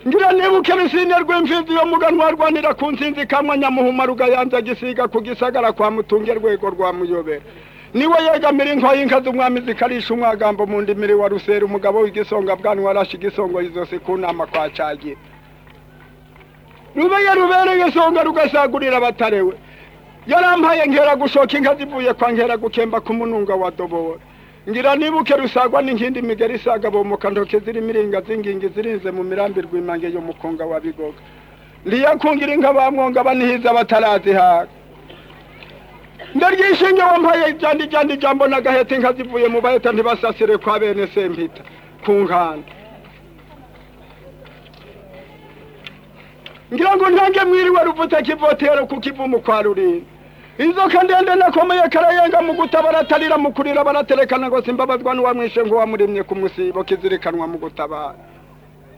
ngira nibuke rusine rw'imfizi yo muganwa rwanira ku nsinzi kamwa nyamuhuma rugayanza gisiga ku gisagara kwa mutunge rwego rwa muyobera niwe yegamira inko y'inka z'umwami zikarisha umwagambo mu ndimiri wa rusera umugabo w'igisonga bwanwa arashi gisongo izose kunama kwa cagira rubeye rubereye songa rugasagurira batarewe yarampaye nkera gushoka inka zivuye kwa nkera gukemba ku mununga wa dobora ngira nibuke rusagwa n'inkindi migeri isaga bomoka ntoke ziri miringa zingingi zirinze mu mirambi rw'imange yo mukonga wa bigoga ndiyakungira inka bamwonga banihiza batarazihaga ndaryishinge wampaye jandi jambo nagahete inka zivuye mu baheta ntibasasire kwa bene sempita ku nkanda ngira ngo ntange mwiriwe ruvutse kivotero ku kivumu kwa rurinda inzoka ndende nakomeye karayenga mu gutabara atarira mu kurira baraterekana ngo simbabazwa n'uwamwishe ngo wamurimye ku musibo kizirikanwa mu gutabara